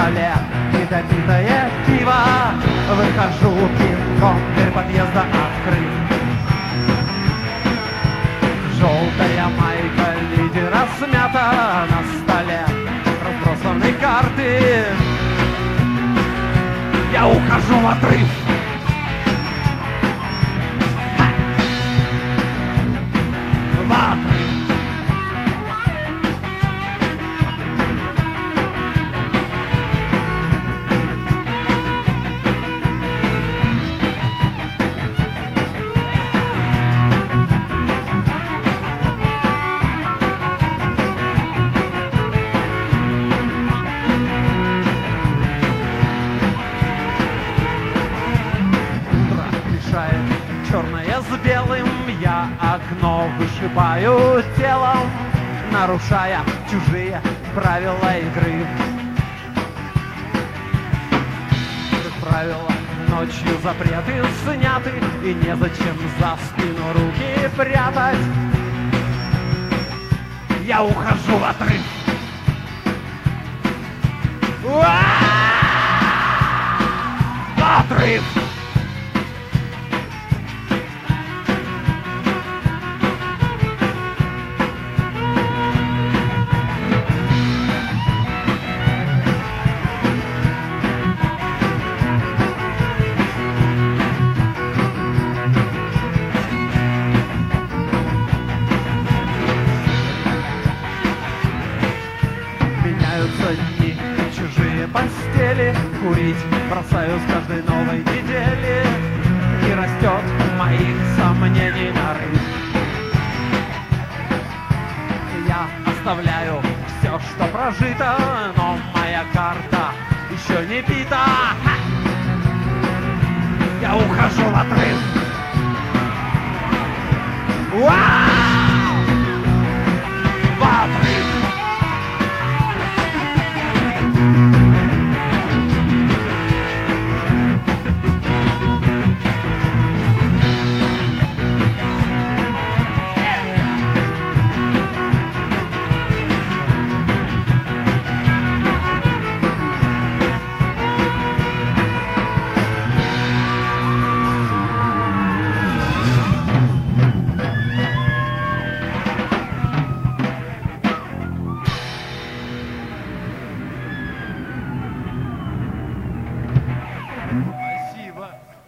столе недопитое пиво. Выхожу пинком, дверь подъезда открыт. Желтая майка лидера смята, на столе разбросаны карты. Я ухожу в отрыв. В отрыв. Черное с белым, я окно вышибаю телом, нарушая чужие правила игры. Как правило, ночью запреты сняты, и незачем за спину руки прятать. Я ухожу в отрыв. Отрыв! Дни, чужие постели, курить бросаю с каждой новой недели, и растет моих сомнений нарыв. Я оставляю все, что прожито, но моя карта еще не бита. Я ухожу в отрыв.